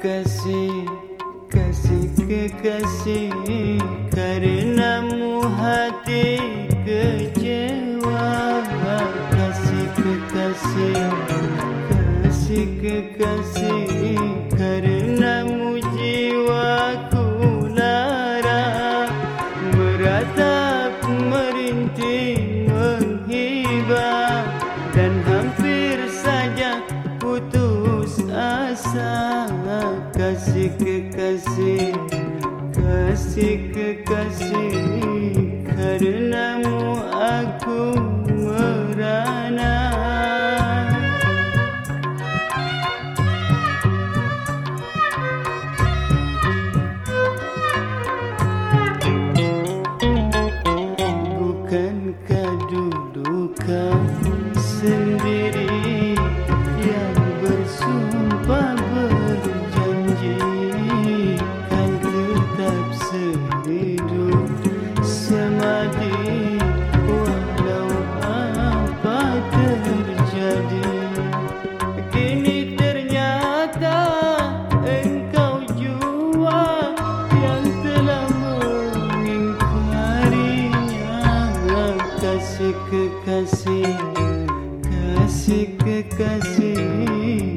kekasih, kasih kekasih, karenamu hati kecewa. Kasih kekasih, kasih kekasih, karenamu jiwaku lara, meratap merintih menghibah, dan hampir saja putus asa. Kasih kekasih, kasih kekasih, karenamu aku merana. Bukankah dulu kau sendiri yang bersumpah berjanji kan tetap sehidup semati walau apa terjadi. Kini ternyata engkau jua yang telah mengingkarinya. Kasih kekasih, kasih kekasih,